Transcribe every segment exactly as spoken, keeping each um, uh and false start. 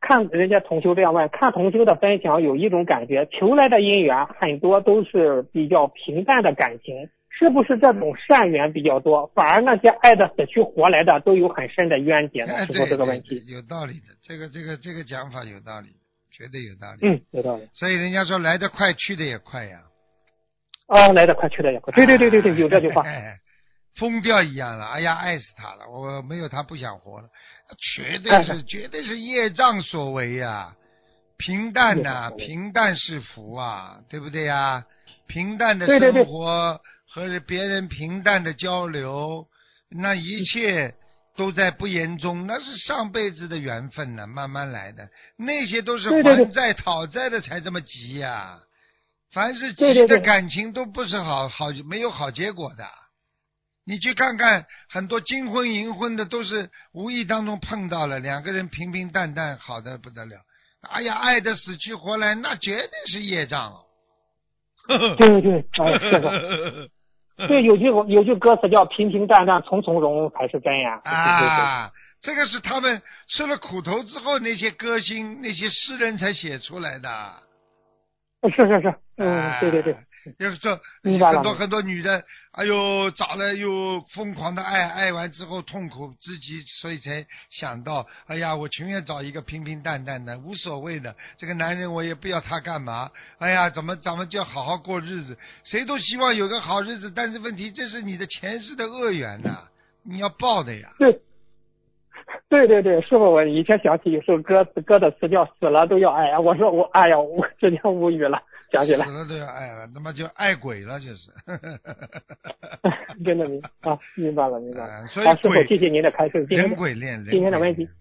看人家同修这样问，看同修的分享有一种感觉，求来的姻缘很多都是比较平淡的感情，是不是这种善缘比较多，反而那些爱的死去活来的都有很深的冤结呢？ 哎， 是说这个问题？ 对对对，有道理的，这个这个这个讲法有道理，绝对有道理。 嗯，有道理。 所以人家说来得快去的也快呀。 哦，来得快去得也快。对对对对对，有这句话。 疯掉一样了，哎呀，爱死他了，我没有他不想活了，绝对是、哎、绝对是业障所为呀、啊。平淡呐、啊，平淡是福啊，对不对呀、啊？平淡的生活和别人平淡的交流，对对对，那一切都在不言中，那是上辈子的缘分呢、啊，慢慢来的，那些都是还债讨债的才这么急呀、啊。凡是急的感情都不是好好没有好结果的。你去看看，很多金婚银婚的都是无意当中碰到了，两个人平平淡淡，好的不得了。哎呀，爱的死去活来，那绝对是业障哦。 对对，哎，是的。对，有句有句歌词叫“平平淡淡，从从容容才是真呀”。 啊，这个是他们吃了苦头之后，那些歌星、那些诗人才写出来的。 是是是，嗯，对对对。 就是说，很多很多女的，哎呦，找了又疯狂的爱，爱完之后痛苦至极，所以才想到，哎呀，我情愿找一个平平淡淡的，无所谓的，这个男人我也不要他干嘛，哎呀，怎么咱们就好好过日子，谁都希望有个好日子，但是问题这是你的前世的恶缘呐、啊，你要报的呀。 对。对对对，师傅，我以前想起有首歌歌的词叫“死了都要爱”，我说我哎呀，我直接无语了，想起来。 死了都要爱了，那么就爱鬼了，就是。 真的明啊，明白了明白了。 呃、所以好，师傅，谢谢您的开示。 人鬼恋， 今天的问题。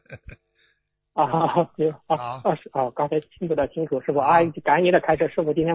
啊，好，行， 好啊，啊，刚才听不太清楚，师傅啊，感恩您的开示，师傅今天。